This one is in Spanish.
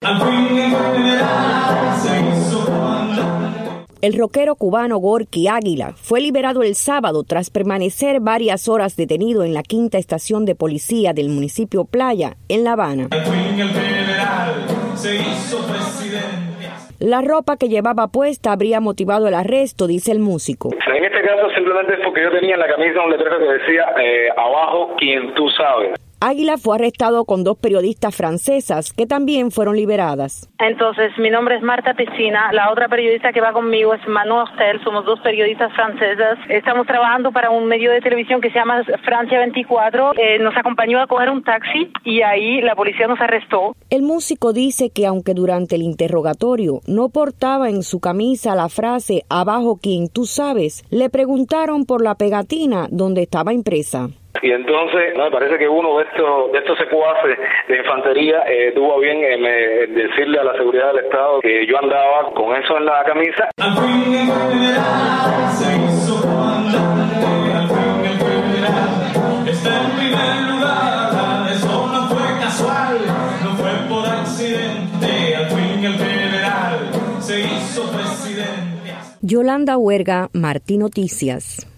El rockero cubano Gorky Águila fue liberado el sábado tras permanecer varias horas detenido en la 5ª estación de policía del municipio Playa, en La Habana. La ropa que llevaba puesta habría motivado el arresto, dice el músico. En este caso simplemente es porque yo tenía en la camisa un letrero que decía abajo quien tú sabes. Águila fue arrestado con 2 periodistas francesas que también fueron liberadas. Entonces, mi nombre es Marta Piscina, la otra periodista que va conmigo es Manon Hostel, somos 2 periodistas francesas. Estamos trabajando para un medio de televisión que se llama Francia 24. Nos acompañó a coger un taxi y ahí la policía nos arrestó. El músico dice que aunque durante el interrogatorio no portaba en su camisa la frase abajo quien tú sabes, le preguntaron por la pegatina donde estaba impresa. Y entonces, me parece que uno de estos secuaces de infantería tuvo a bien decirle a la seguridad del Estado que yo andaba con eso en la camisa. Eso no fue casual, no fue por accidente, al fin el general se hizo presidente. Yolanda Huerga, Martí Noticias.